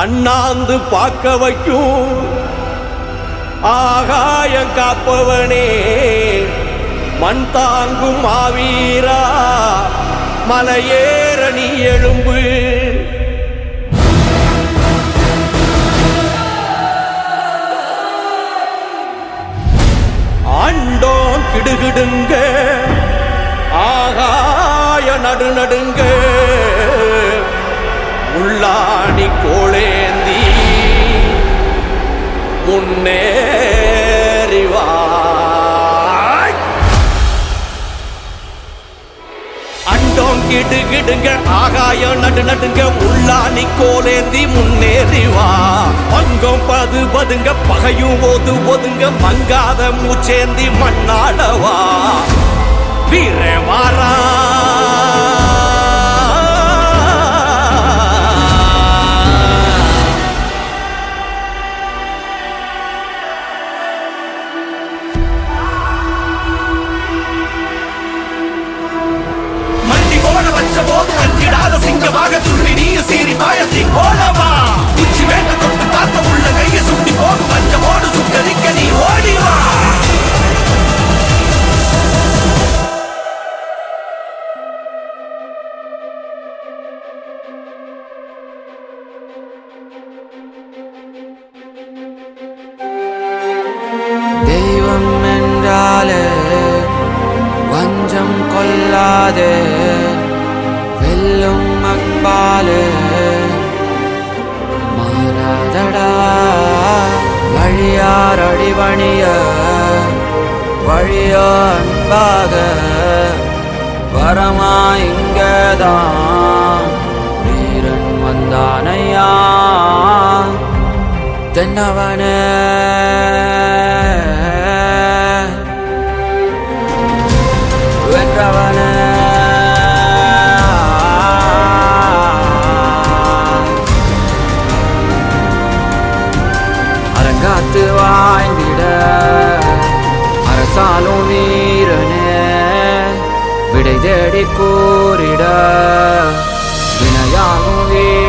அண்ணாந்து பார்க்க வைக்கும் ஆகாயம் காப்பவனே, மண் தாங்கும் மாவீரா, மலையேற நீ எழும்பு. ஆண்டோம் கிடுகிடுங்க, ஆகாய நடுநடுங்க, உள்ளாணி கோளேந்தி முன்னேறிவா. அண்டோம் கிடுகிடுங்க, ஆகாய நடுநடுங்க, உள்ளாணி கோளேந்தி முன்னேறிவா. பங்கம் பது பதுங்க, பகையும் ஓது ஒதுங்க, மங்காத மூச்சேந்தி மண்ணாடவா. வீரன் வாரா சிங்கமாக துள்ளி நீய சீறி பாயத்தி போலவா. உச்சி வேட்ட தொட்டு தாத்த உள்ள கைய சுண்டி போகும் பஞ்சமோடு சுட்டரிக்க நீ ஓடிவா. தெய்வம் என்றாலே வஞ்சம் கொள்ளாதே, வெல்லும் அன்பாலே மாறாதடா. வழியார் அடிபணிய வழியோ அன்பாக, வரமா இங்கதான் வீரன் வந்தானையா. தென்னவனே வென்றவனே, அரங்காத்து வாய்ந்திட அரசாலும் வீரனே, விடை தேடி கூறிட வினையாகும் வீர.